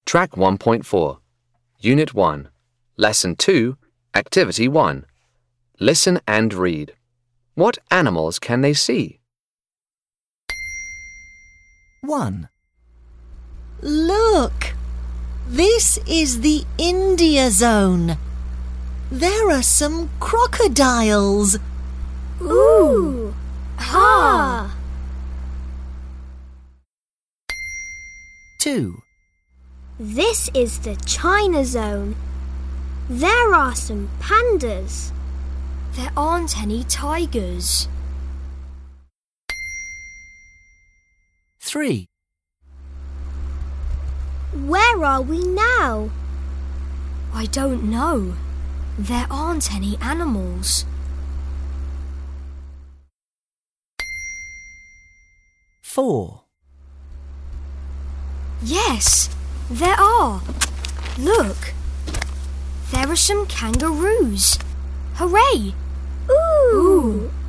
Track 1.4, Unit 1, Lesson 2, Activity 1. Listen and read. What animals can they see? 1. Look! This is the India Zone. There are some crocodiles. Ooh! Ha! 2. This is the China Zone. There are some pandas. There aren't any tigers. 3. Where are we now? I don't know. There aren't any animals. 4. Yes, there are. Look, there are some kangaroos. Hooray! Ooh!